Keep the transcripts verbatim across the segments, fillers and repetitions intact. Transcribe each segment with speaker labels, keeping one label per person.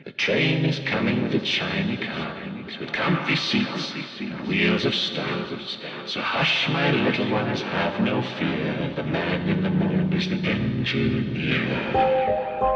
Speaker 1: The train is coming with its shiny cars, with comfy seats and wheels of stars. So hush, my little ones, have no fear. The man in the moon is the engineer.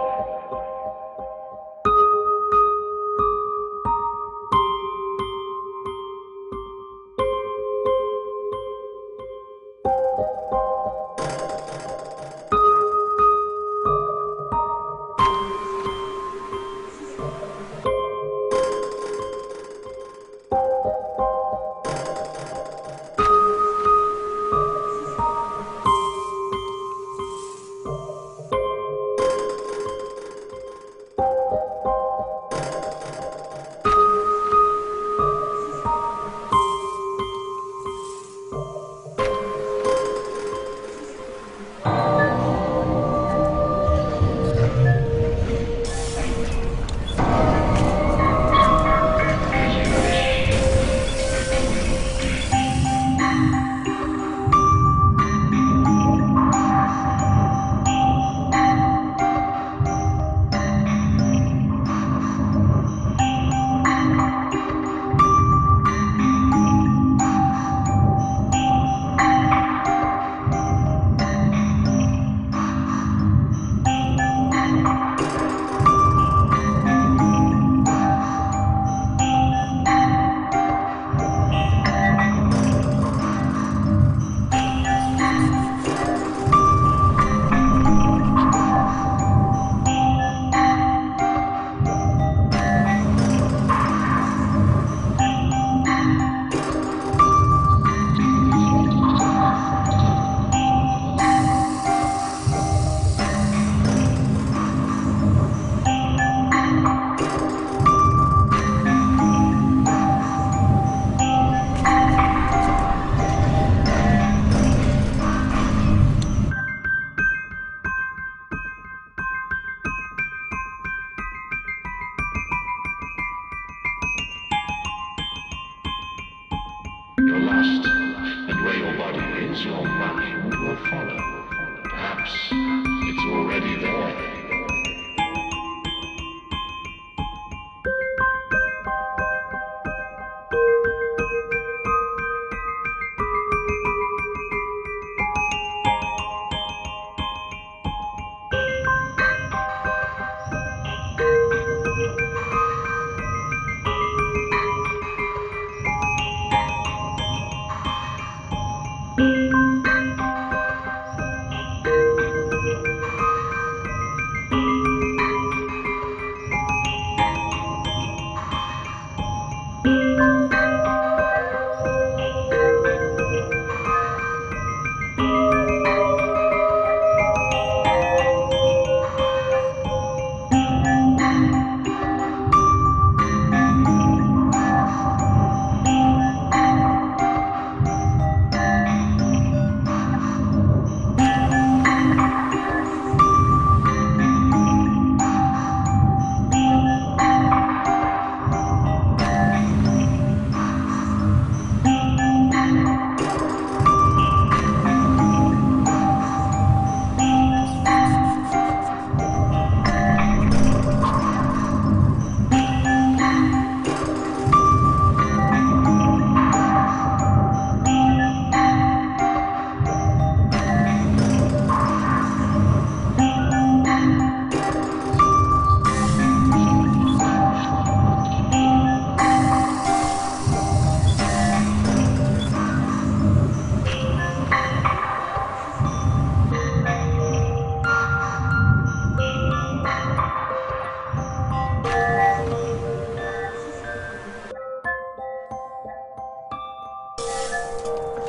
Speaker 1: You're lost, and where your body is, your mind will follow. Perhaps it's already there.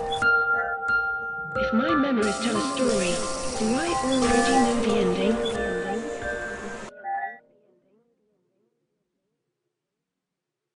Speaker 2: If my memories tell a story, do I already know the ending?